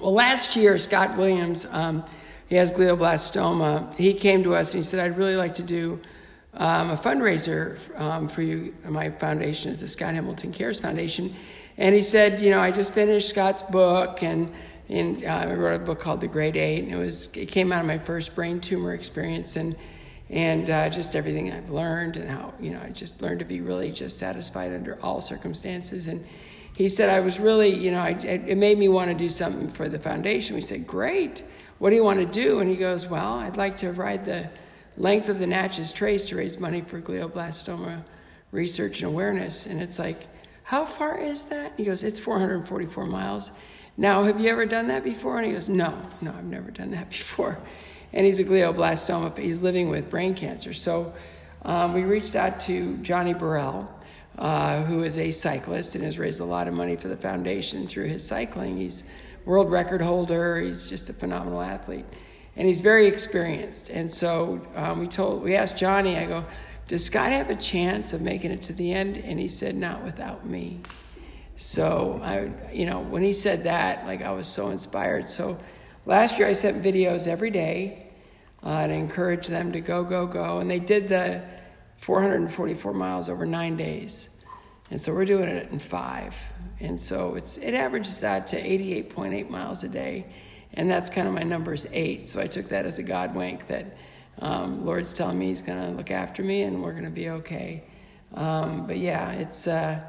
Well, last year, Scott Williams, he has glioblastoma. He came to us and he said, I'd really like to do a fundraiser for you. My foundation is the Scott Hamilton Cares Foundation. And he said, I just finished Scott's book, and I wrote a book called The Great Eight, and it came out of my first brain tumor experience, and just everything I've learned, and how, I just learned to be really just satisfied under all circumstances. And he said, I was really, it made me want to do something for the foundation. We said, great. What do you want to do? And he goes, well, I'd like to ride the length of the Natchez Trace to raise money for glioblastoma research and awareness. And it's like, how far is that? He goes, it's 444 miles. Now, have you ever done that before? And he goes, no, I've never done that before. And he's a glioblastoma, but he's living with brain cancer. So we reached out to Johnny Burrell, who is a cyclist and has raised a lot of money for the foundation through his cycling. He's world record holder. He's just a phenomenal athlete. And he's very experienced. And so we asked Johnny, I go, does Scott have a chance of making it to the end? And he said, not without me. So, when he said that, I was so inspired. So last year I sent videos every day to encourage them to go. And they did the 444 miles over 9 days. And so we're doing it in 5. And so it averages out to 88.8 miles a day. And that's kind of my number is 8. So I took that as a God wink that Lord's telling me he's going to look after me and we're going to be okay. But yeah, it's a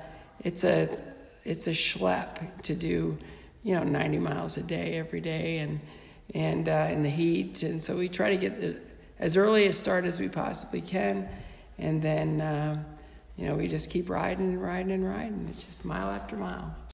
schlep to do, 90 miles a day every day and in the heat. And so we try to get as early a start as we possibly can. And then, we just keep riding. It's just mile after mile.